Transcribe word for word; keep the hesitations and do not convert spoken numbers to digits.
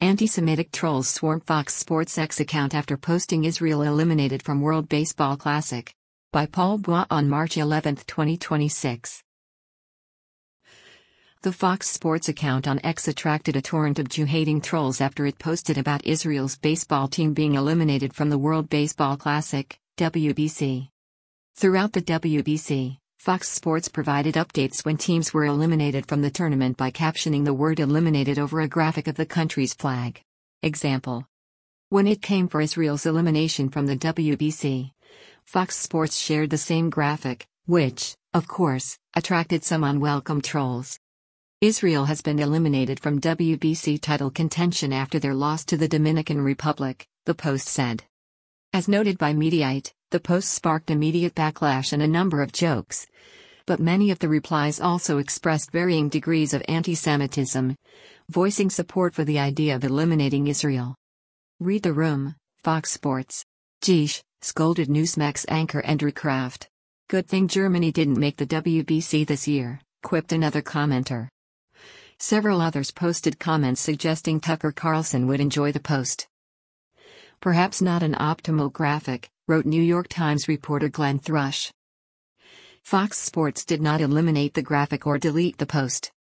Anti-Semitic trolls swarm Fox Sports X account after posting Israel eliminated from World Baseball Classic. By Paul Bois on March eleventh, twenty twenty-six. The Fox Sports account on X attracted a torrent of Jew-hating trolls after it posted about Israel's baseball team being eliminated from the World Baseball Classic, W B C. Throughout the W B C, Fox Sports provided updates when teams were eliminated from the tournament by captioning the word eliminated over a graphic of the country's flag. Example. When it came for Israel's elimination from the W B C, Fox Sports shared the same graphic, which, of course, attracted some unwelcome trolls. Israel has been eliminated from W B C title contention after their loss to the Dominican Republic, the Post said. As noted by Mediaite, the post sparked immediate backlash and a number of jokes. But many of the replies also expressed varying degrees of anti-Semitism, voicing support for the idea of eliminating Israel. Read the room, Fox Sports. Geesh, scolded Newsmax anchor Andrew Kraft. Good thing Germany didn't make the W B C this year, quipped another commenter. Several others posted comments suggesting Tucker Carlson would enjoy the post. Perhaps not an optimal graphic, wrote New York Times reporter Glenn Thrush. Fox Sports did not eliminate the graphic or delete the post.